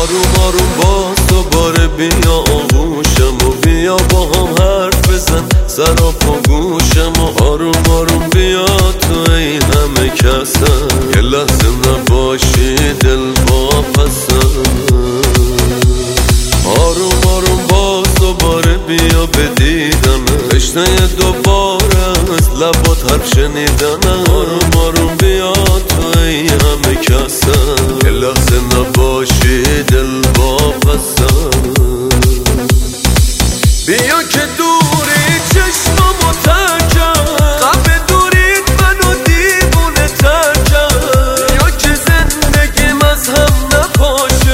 آروم آروم باز دوباره بیا آغوشم و بیا با هم حرف بزن سر پا گوشم و آروم آروم بیا تو ای همه کسم یه لحظه نباشی دل واپسم آروم آروم باز دوباره بیا بدیدم تشنه دوباره از لبات حرف شنیدنم آروم آروم بیا تو ای همه کسم یه لحظه نباشی دل واپسم بیا که دوری چشمامو ترکم غم دورید منو دیوونه ترکم بیا که زندگیم از هم نپاشه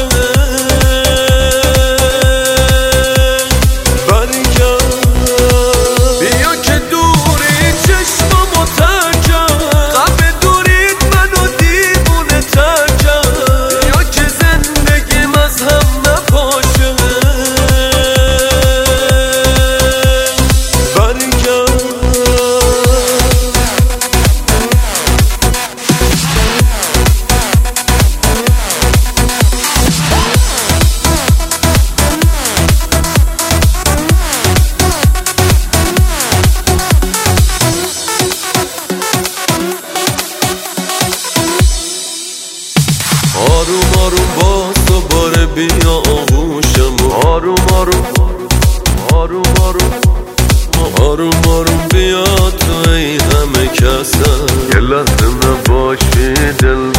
برگرد بیا که دوری چشمامو ترکم غم دورید منو دیوونه ترکم بیا که زندگیم از هم نپاشه آروم آروم باز دوباره بیا آغوشم و آروم آروم آروم آروم آروم آروم بیا تو ای همه کسم یه لحظه نباشی دل